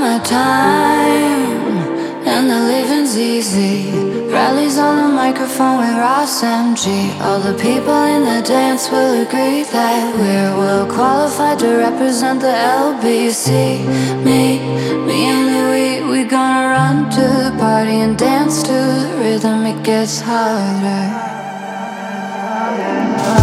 my time, and the living's easy. Rallies on the microphone with Ross MG. All the people in the dance will agree that we're well qualified to represent the LBC. Me and Louis, we gonna run to the party and dance to the rhythm. It gets harder.